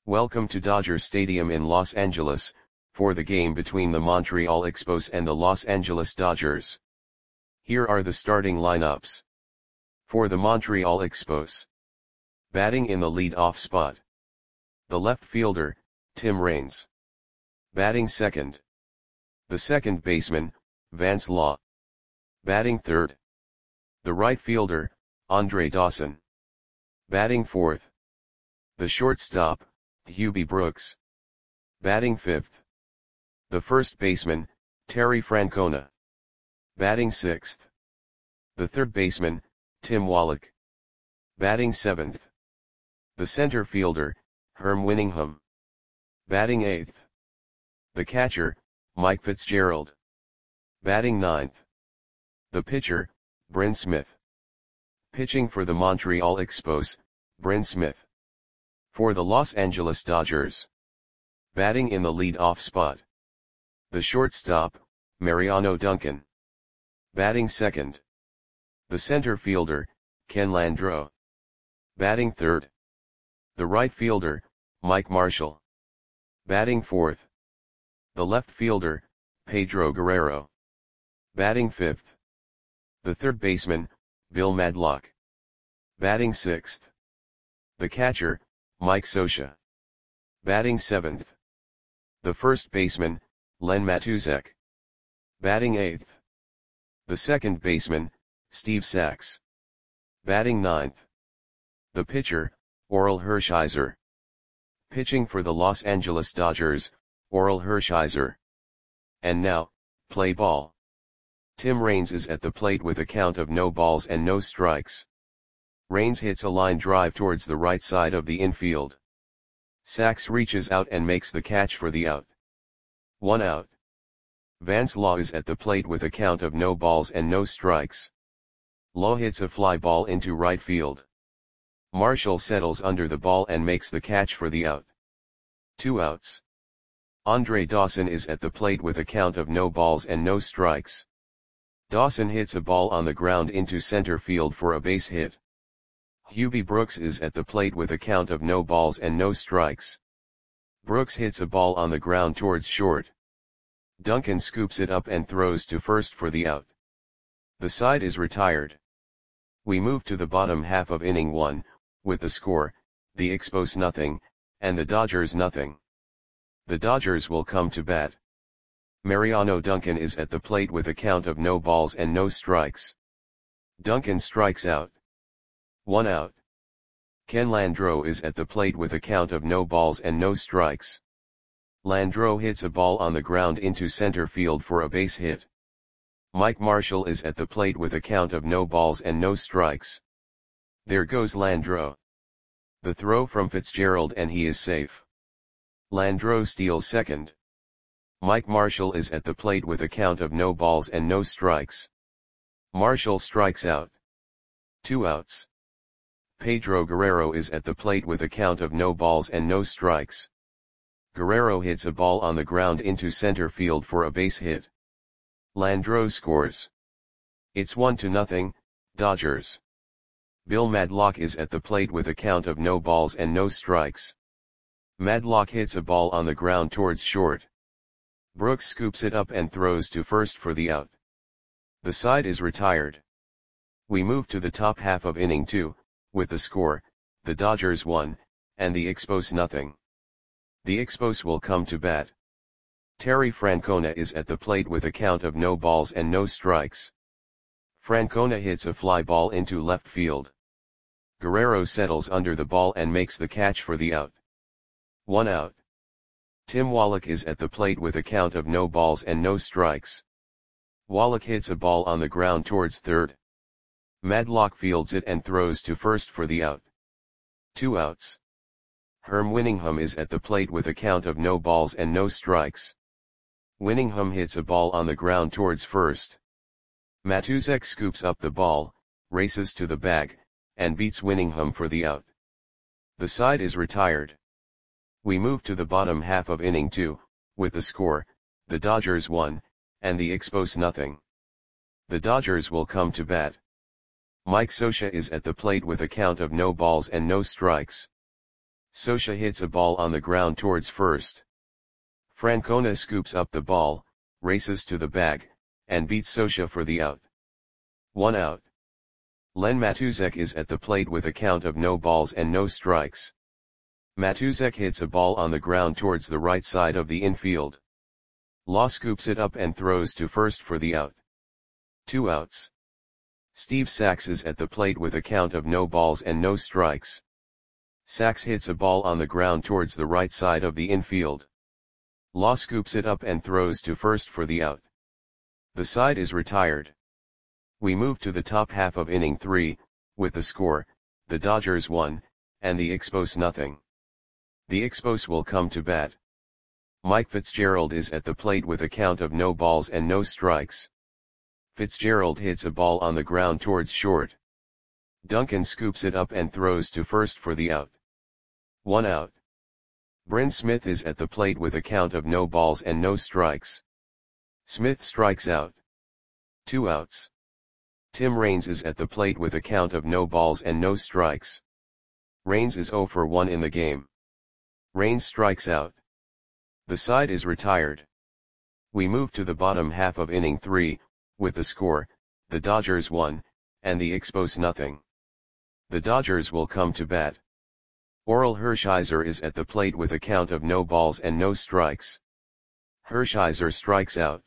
Welcome to Dodger Stadium in Los Angeles, for the game between the Montreal Expos and the Los Angeles Dodgers. Here are the starting lineups. For the Montreal Expos. Batting in the lead-off spot. The left fielder, Tim Raines. Batting second. The second baseman, Vance Law. Batting third. The right fielder, Andre Dawson. Batting fourth. The shortstop, Hubie Brooks. Batting fifth. The first baseman, Terry Francona. Batting sixth. The third baseman, Tim Wallach. Batting seventh. The center fielder, Herm Winningham. Batting eighth. The catcher, Mike Fitzgerald. Batting ninth. The pitcher, Bryn Smith. Pitching for the Montreal Expos, Bryn Smith. For the Los Angeles Dodgers. Batting in the lead-off spot. The shortstop, Mariano Duncan. Batting second. The center fielder, Ken Landreaux. Batting third. The right fielder, Mike Marshall. Batting fourth. The left fielder, Pedro Guerrero. Batting fifth. The third baseman, Bill Madlock. Batting sixth. The catcher, Mike Scioscia. Batting seventh. The first baseman, Len Matusek. Batting eighth. The second baseman, Steve Sax. Batting ninth. The pitcher, Orel Hershiser. Pitching for the Los Angeles Dodgers, Orel Hershiser. And now, play ball. Tim Raines is at the plate with a count of no balls and no strikes. Raines hits a line drive towards the right side of the infield. Sax reaches out and makes the catch for the out. 1 out. Vance Law is at the plate with a count of no balls and no strikes. Law hits a fly ball into right field. Marshall settles under the ball and makes the catch for the out. 2 outs. Andre Dawson is at the plate with a count of no balls and no strikes. Dawson hits a ball on the ground into center field for a base hit. Hubie Brooks is at the plate with a count of no balls and no strikes. Brooks hits a ball on the ground towards short. Duncan scoops it up and throws to first for the out. The side is retired. We move to the bottom half of inning 1, with the score, the Expos nothing, and the Dodgers nothing. The Dodgers will come to bat. Mariano Duncan is at the plate with a count of no balls and no strikes. Duncan strikes out. 1 out. Ken Landreaux is at the plate with a count of no balls and no strikes. Landreaux hits a ball on the ground into center field for a base hit. Mike Marshall is at the plate with a count of no balls and no strikes. There goes Landreaux. The throw from Fitzgerald and he is safe. Landreaux steals second. Mike Marshall is at the plate with a count of no balls and no strikes. Marshall strikes out. 2 outs. Pedro Guerrero is at the plate with a count of no balls and no strikes. Guerrero hits a ball on the ground into center field for a base hit. Landreaux scores. It's 1-0, Dodgers. Bill Madlock is at the plate with a count of no balls and no strikes. Madlock hits a ball on the ground towards short. Brooks scoops it up and throws to first for the out. The side is retired. We move to the top half of inning 2, with the score, the Dodgers 1, and the Expos nothing. The Expos will come to bat. Terry Francona is at the plate with a count of no balls and no strikes. Francona hits a fly ball into left field. Guerrero settles under the ball and makes the catch for the out. 1 out. Tim Wallach is at the plate with a count of no balls and no strikes. Wallach hits a ball on the ground towards third. Madlock fields it and throws to first for the out. 2 outs. Herm Winningham is at the plate with a count of no balls and no strikes. Winningham hits a ball on the ground towards first. Matusek scoops up the ball, races to the bag, and beats Winningham for the out. The side is retired. We move to the bottom half of inning 2, with the score, the Dodgers 1, and the Expos nothing. The Dodgers will come to bat. Mike Scioscia is at the plate with a count of no balls and no strikes. Scioscia hits a ball on the ground towards first. Francona scoops up the ball, races to the bag, and beats Scioscia for the out. 1 out. Len Matuzek is at the plate with a count of no balls and no strikes. Matuzek hits a ball on the ground towards the right side of the infield. Law scoops it up and throws to first for the out. 2 outs. Steve Sax is at the plate with a count of no balls and no strikes. Sax hits a ball on the ground towards the right side of the infield. Law scoops it up and throws to first for the out. The side is retired. We move to the top half of inning 3, with the score, the Dodgers 1, and the Expos nothing. The Expos will come to bat. Mike Fitzgerald is at the plate with a count of no balls and no strikes. Fitzgerald hits a ball on the ground towards short. Duncan scoops it up and throws to first for the out. 1 out. Bryn Smith is at the plate with a count of no balls and no strikes. Smith strikes out. 2 outs. Tim Raines is at the plate with a count of no balls and no strikes. Raines is 0 for 1 in the game. Raines strikes out. The side is retired. We move to the bottom half of inning 3, with the score, the Dodgers 1, and the Expos nothing. The Dodgers will come to bat. Orel Hershiser is at the plate with a count of no balls and no strikes. Hershiser strikes out.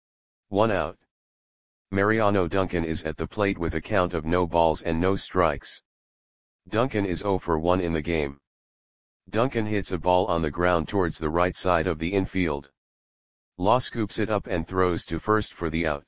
1 out. Mariano Duncan is at the plate with a count of no balls and no strikes. Duncan is 0 for 1 in the game. Duncan hits a ball on the ground towards the right side of the infield. Law scoops it up and throws to first for the out.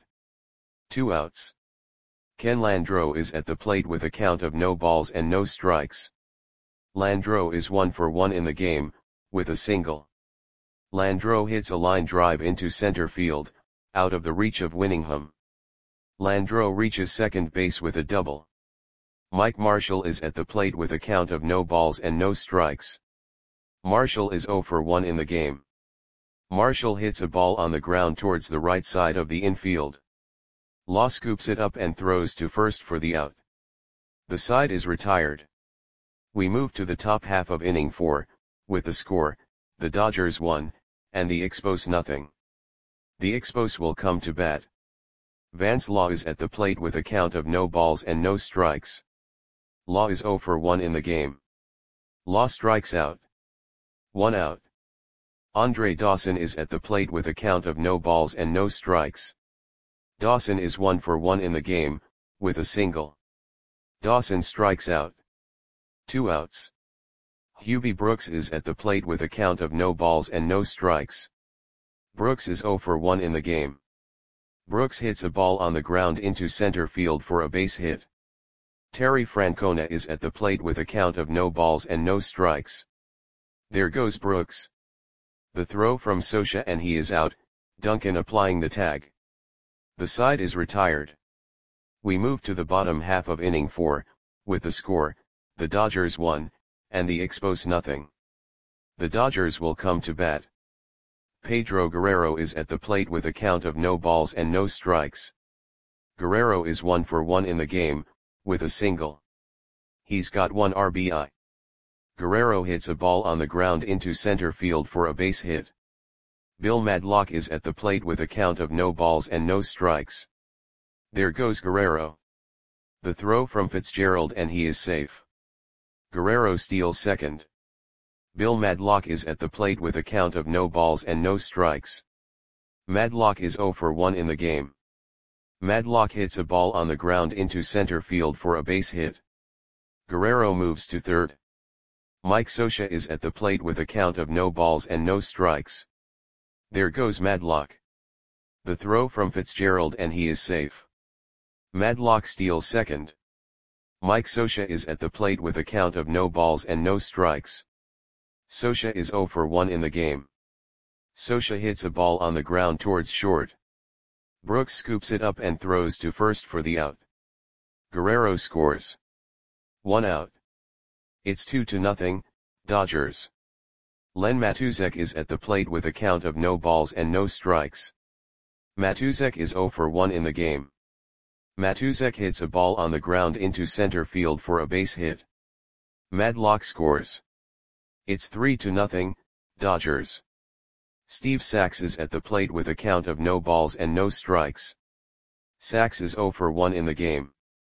2 outs. Ken Landreau is at the plate with a count of no balls and no strikes. Landreau is 1 for 1 in the game, with a single. Landreau hits a line drive into center field, out of the reach of Winningham. Landreau reaches second base with a double. Mike Marshall is at the plate with a count of no balls and no strikes. Marshall is 0 for 1 in the game. Marshall hits a ball on the ground towards the right side of the infield. Law scoops it up and throws to first for the out. The side is retired. We move to the top half of inning 4, with the score, the Dodgers 1, and the Expos nothing. The Expos will come to bat. Vance Law is at the plate with a count of no balls and no strikes. Law is 0 for 1 in the game. Law strikes out. 1 out. Andre Dawson is at the plate with a count of no balls and no strikes. Dawson is 1 for 1 in the game, with a single. Dawson strikes out. 2 outs. Hubie Brooks is at the plate with a count of no balls and no strikes. Brooks is 0 for 1 in the game. Brooks hits a ball on the ground into center field for a base hit. Terry Francona is at the plate with a count of no balls and no strikes. There goes Brooks. The throw from Scioscia and he is out, Duncan applying the tag. The side is retired. We move to the bottom half of inning 4, with the score, the Dodgers 1, and the Expos nothing. The Dodgers will come to bat. Pedro Guerrero is at the plate with a count of no balls and no strikes. Guerrero is 1 for 1 in the game, with a single. He's got 1 RBI. Guerrero hits a ball on the ground into center field for a base hit. Bill Madlock is at the plate with a count of no balls and no strikes. There goes Guerrero. The throw from Fitzgerald and he is safe. Guerrero steals second. Bill Madlock is at the plate with a count of no balls and no strikes. Madlock is 0 for 1 in the game. Madlock hits a ball on the ground into center field for a base hit. Guerrero moves to third. Mike Scioscia is at the plate with a count of no balls and no strikes. There goes Madlock. The throw from Fitzgerald and he is safe. Madlock steals second. Mike Scioscia is at the plate with a count of no balls and no strikes. Scioscia is 0 for 1 in the game. Scioscia hits a ball on the ground towards short. Brooks scoops it up and throws to first for the out. Guerrero scores. 1 out. It's 2-0, Dodgers. Len Matuzek is at the plate with a count of no balls and no strikes. Matuzek is 0 for 1 in the game. Matuzek hits a ball on the ground into center field for a base hit. Madlock scores. It's 3-0, Dodgers. Steve Sax is at the plate with a count of no balls and no strikes. Sax is 0 for 1 in the game.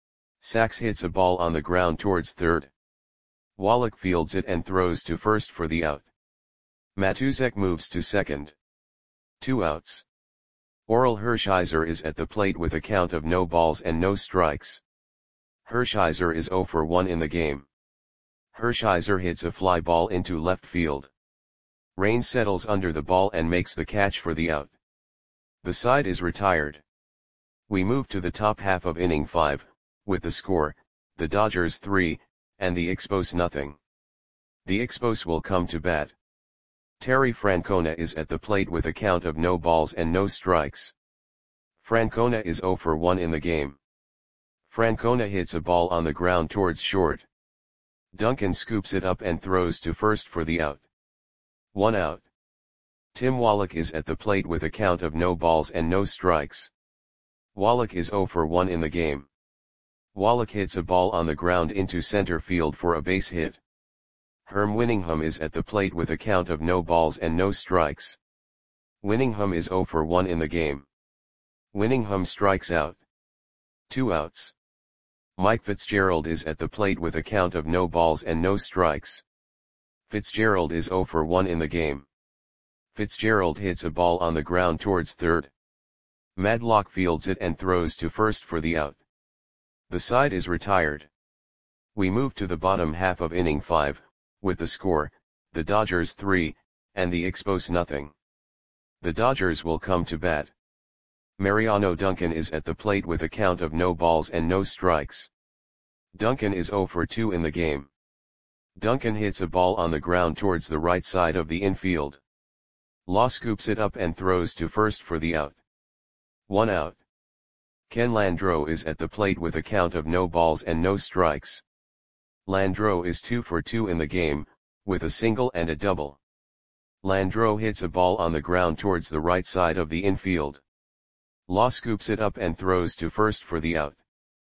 Sax hits a ball on the ground towards third. Wallach fields it and throws to first for the out. Matuzek moves to second. 2 outs. Orel Hershiser is at the plate with a count of no balls and no strikes. Hershiser is 0 for 1 in the game. Hershiser hits a fly ball into left field. Rain settles under the ball and makes the catch for the out. The side is retired. We move to the top half of inning 5, with the score, the Dodgers 3, and the Expos nothing. The Expos will come to bat. Terry Francona is at the plate with a count of no balls and no strikes. Francona is 0 for 1 in the game. Francona hits a ball on the ground towards short. Duncan scoops it up and throws to first for the out. 1 out. Tim Wallach is at the plate with a count of no balls and no strikes. Wallach is 0 for 1 in the game. Wallach hits a ball on the ground into center field for a base hit. Herm Winningham is at the plate with a count of no balls and no strikes. Winningham is 0 for 1 in the game. Winningham strikes out. 2 outs. Mike Fitzgerald is at the plate with a count of no balls and no strikes. Fitzgerald is 0 for 1 in the game. Fitzgerald hits a ball on the ground towards third. Madlock fields it and throws to first for the out. The side is retired. We move to the bottom half of inning 5, with the score, the Dodgers 3, and the Expos nothing. The Dodgers will come to bat. Mariano Duncan is at the plate with a count of no balls and no strikes. Duncan is 0 for 2 in the game. Duncan hits a ball on the ground towards the right side of the infield. Law scoops it up and throws to first for the out. 1 out. Ken Landreau is at the plate with a count of no balls and no strikes. Landreau is 2 for 2 in the game, with a single and a double. Landreau hits a ball on the ground towards the right side of the infield. Law scoops it up and throws to first for the out.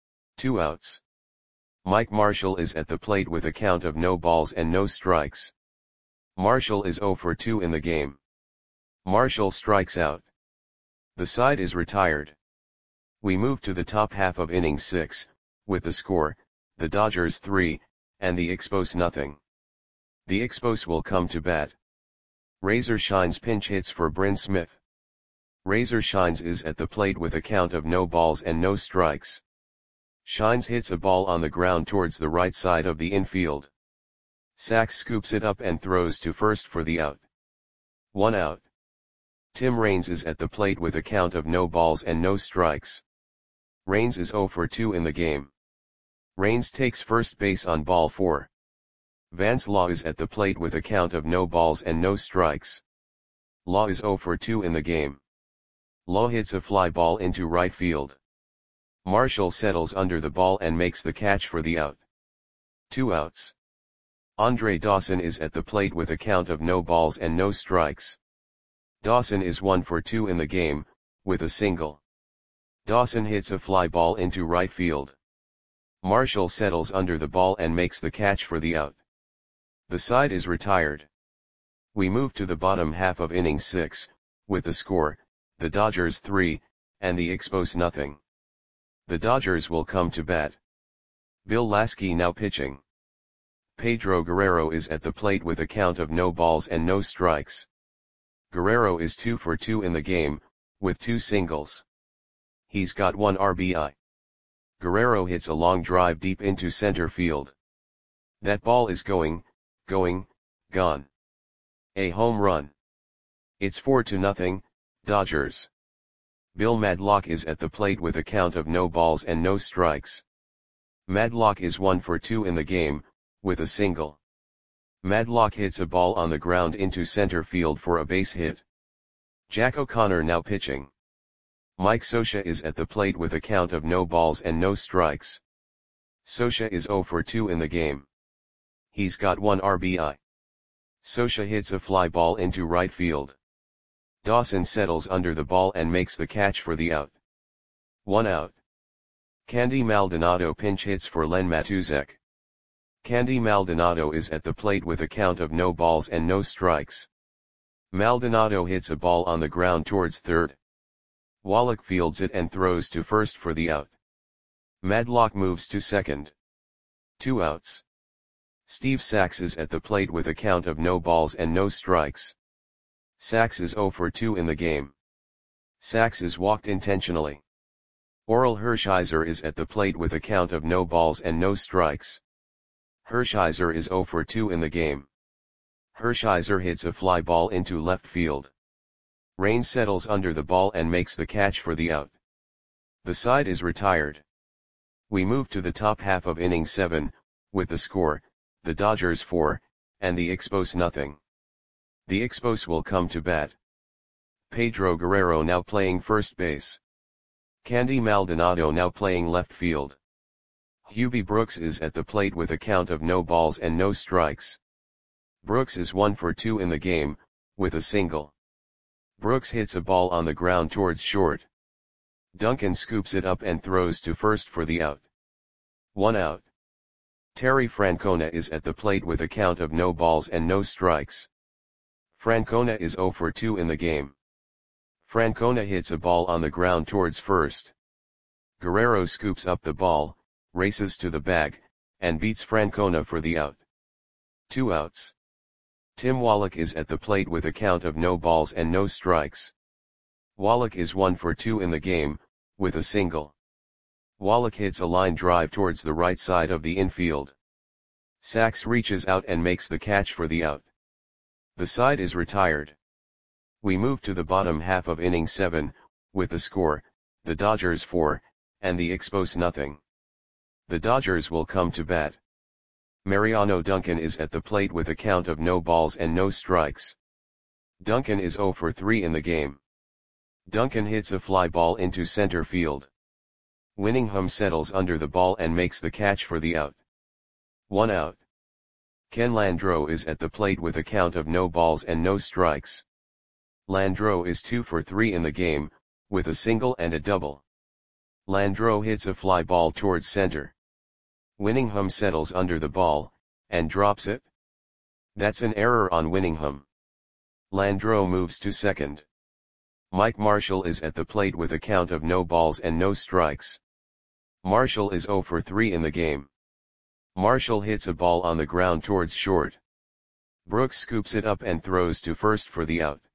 2 outs. Mike Marshall is at the plate with a count of no balls and no strikes. Marshall is 0 for 2 in the game. Marshall strikes out. The side is retired. We move to the top half of inning 6, with the score, the Dodgers 3, and the Expos nothing. The Expos will come to bat. Razor Shines pinch hits for Bryn Smith. Razor Shines is at the plate with a count of no balls and no strikes. Shines hits a ball on the ground towards the right side of the infield. Sax scoops it up and throws to first for the out. 1 out. Tim Raines is at the plate with a count of no balls and no strikes. Raines is 0 for 2 in the game. Raines takes first base on ball 4. Vance Law is at the plate with a count of no balls and no strikes. Law is 0 for 2 in the game. Law hits a fly ball into right field. Marshall settles under the ball and makes the catch for the out. 2 outs. Andre Dawson is at the plate with a count of no balls and no strikes. Dawson is 1 for 2 in the game, with a single. Dawson hits a fly ball into right field. Marshall settles under the ball and makes the catch for the out. The side is retired. We move to the bottom half of inning 6, with the score, the Dodgers 3, and the Expos nothing. The Dodgers will come to bat. Bill Lasky now pitching. Pedro Guerrero is at the plate with a count of no balls and no strikes. Guerrero is 2 for 2 in the game, with 2 singles. He's got 1 RBI. Guerrero hits a long drive deep into center field. That ball is gone. A home run. It's 4-0, Dodgers. Bill Madlock is at the plate with a count of no balls and no strikes. Madlock is 1 for 2 in the game, with a single. Madlock hits a ball on the ground into center field for a base hit. Jack O'Connor now pitching. Mike Scioscia is at the plate with a count of no balls and no strikes. Scioscia is 0 for 2 in the game. He's got 1 RBI. Scioscia hits a fly ball into right field. Dawson settles under the ball and makes the catch for the out. 1 out. Candy Maldonado pinch hits for Len Matuzek. Candy Maldonado is at the plate with a count of no balls and no strikes. Maldonado hits a ball on the ground towards third. Wallach fields it and throws to first for the out. Madlock moves to second. 2 outs. Steve Sax is at the plate with a count of no balls and no strikes. Sax is 0 for 2 in the game. Sax is walked intentionally. Orel Hershiser is at the plate with a count of no balls and no strikes. Hershiser is 0 for 2 in the game. Hershiser hits a fly ball into left field. Rain settles under the ball and makes the catch for the out. The side is retired. We move to the top half of inning 7, with the score, the Dodgers 4, and the Expos nothing. The Expos will come to bat. Pedro Guerrero now playing first base. Candy Maldonado now playing left field. Hubie Brooks is at the plate with a count of no balls and no strikes. Brooks is 1 for 2 in the game, with a single. Brooks hits a ball on the ground towards short. Duncan scoops it up and throws to first for the out. 1 out. Terry Francona is at the plate with a count of no balls and no strikes. Francona is 0 for 2 in the game. Francona hits a ball on the ground towards first. Guerrero scoops up the ball, races to the bag, and beats Francona for the out. 2 outs. Tim Wallach is at the plate with a count of no balls and no strikes. Wallach is 1 for 2 in the game, with a single. Wallach hits a line drive towards the right side of the infield. Sax reaches out and makes the catch for the out. The side is retired. We move to the bottom half of inning 7, with the score, the Dodgers 4, and the Expos nothing. The Dodgers will come to bat. Mariano Duncan is at the plate with a count of no balls and no strikes. Duncan is 0 for 3 in the game. Duncan hits a fly ball into center field. Winningham settles under the ball and makes the catch for the out. 1 out. Ken Landreaux is at the plate with a count of no balls and no strikes. Landreaux is 2 for 3 in the game, with a single and a double. Landreaux hits a fly ball towards center. Winningham settles under the ball, and drops it. That's an error on Winningham. Landreaux moves to second. Mike Marshall is at the plate with a count of no balls and no strikes. Marshall is 0 for 3 in the game. Marshall hits a ball on the ground towards short. Brooks scoops it up and throws to first for the out.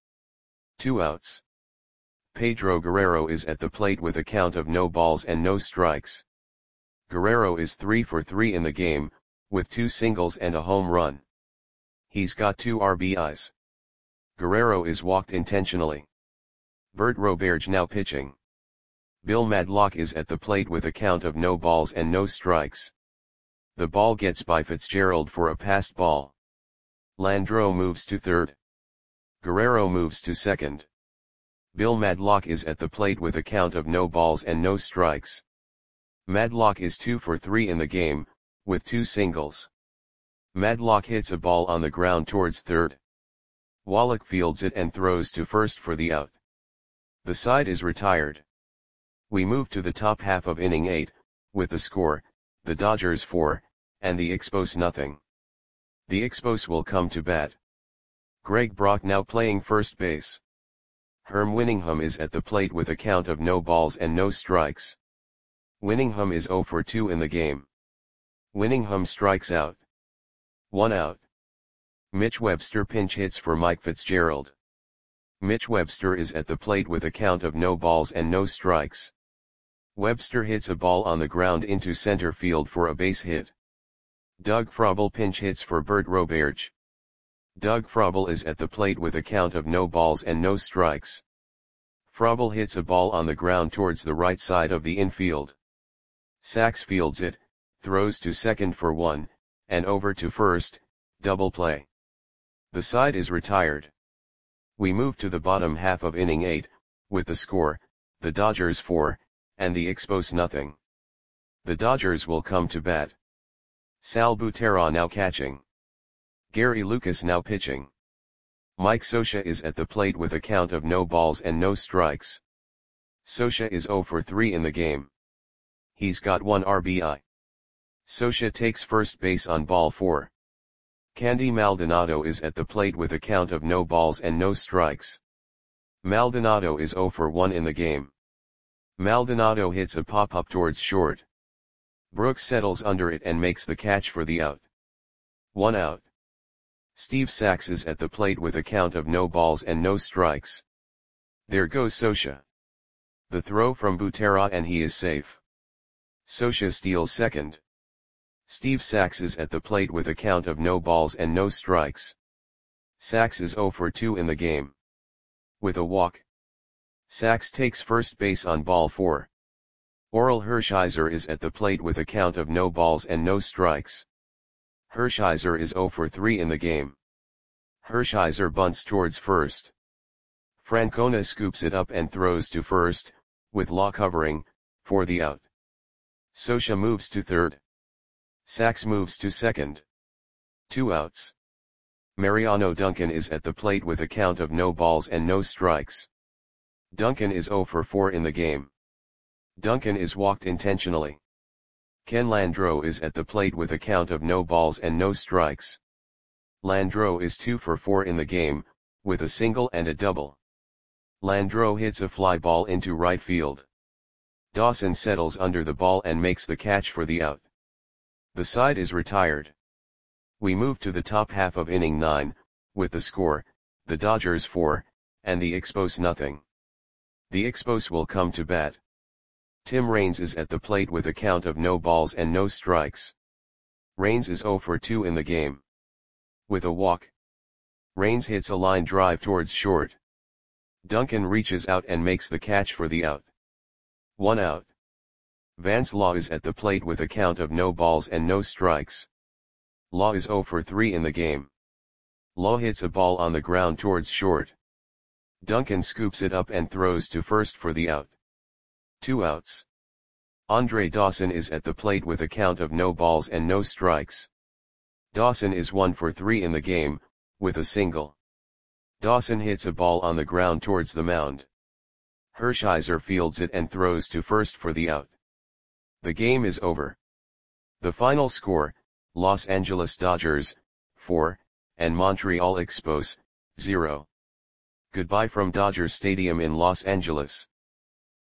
2 outs. Pedro Guerrero is at the plate with a count of no balls and no strikes. Guerrero is 3 for 3 in the game, with 2 singles and a home run. He's got 2 RBIs. Guerrero is walked intentionally. Bert Roberge now pitching. Bill Madlock is at the plate with a count of no balls and no strikes. The ball gets by Fitzgerald for a passed ball. Landreaux moves to third. Guerrero moves to second. Bill Madlock is at the plate with a count of no balls and no strikes. Madlock is 2 for 3 in the game, with 2 singles. Madlock hits a ball on the ground towards third. Wallach fields it and throws to first for the out. The side is retired. We move to the top half of inning 8, with the score, the Dodgers 4, and the Expos nothing. The Expos will come to bat. Greg Brock now playing first base. Herm Winningham is at the plate with a count of no balls and no strikes. Winningham is 0 for 2 in the game. Winningham strikes out. 1 out. Mitch Webster pinch hits for Mike Fitzgerald. Mitch Webster is at the plate with a count of no balls and no strikes. Webster hits a ball on the ground into center field for a base hit. Doug Frobel pinch hits for Bert Roberge. Doug Frobel is at the plate with a count of no balls and no strikes. Frobel hits a ball on the ground towards the right side of the infield. Sax fields it, throws to second for 1, and over to first, double play. The side is retired. We move to the bottom half of inning 8, with the score, the Dodgers 4, and the Expos nothing. The Dodgers will come to bat. Sal Butera now catching. Gary Lucas now pitching. Mike Scioscia is at the plate with a count of no balls and no strikes. Scioscia is 0 for 3 in the game. He's got 1 RBI. Scioscia takes first base on ball 4. Candy Maldonado is at the plate with a count of no balls and no strikes. Maldonado is 0 for 1 in the game. Maldonado hits a pop-up towards short. Brooks settles under it and makes the catch for the out. 1 out. Steve Sax is at the plate with a count of no balls and no strikes. There goes Scioscia. The throw from Butera and he is safe. Scioscia steals second. Steve Sax is at the plate with a count of no balls and no strikes. Sax is 0 for 2 in the game. With a walk. Sax takes first base on ball 4. Orel Hershiser is at the plate with a count of no balls and no strikes. Hershiser is 0 for 3 in the game. Hershiser bunts towards first. Francona scoops it up and throws to first, with Law covering, for the out. Scioscia moves to third. Sax moves to second. 2 outs. Mariano Duncan is at the plate with a count of no balls and no strikes. Duncan is 0 for 4 in the game. Duncan is walked intentionally. Ken Landreaux is at the plate with a count of no balls and no strikes. Landreaux is 2 for 4 in the game, with a single and a double. Landreaux hits a fly ball into right field. Dawson settles under the ball and makes the catch for the out. The side is retired. We move to the top half of inning 9, with the score, the Dodgers 4, and the Expos nothing. The Expos will come to bat. Tim Raines is at the plate with a count of no balls and no strikes. Raines is 0 for 2 in the game. With a walk. Raines hits a line drive towards short. Duncan reaches out and makes the catch for the out. 1 out. Vance Law is at the plate with a count of no balls and no strikes. Law is 0 for 3 in the game. Law hits a ball on the ground towards short. Duncan scoops it up and throws to first for the out. 2 outs. Andre Dawson is at the plate with a count of no balls and no strikes. Dawson is 1 for 3 in the game, with a single. Dawson hits a ball on the ground towards the mound. Hershiser fields it and throws to first for the out. The game is over. The final score, Los Angeles Dodgers, 4, and Montreal Expos, 0. Goodbye from Dodger Stadium in Los Angeles.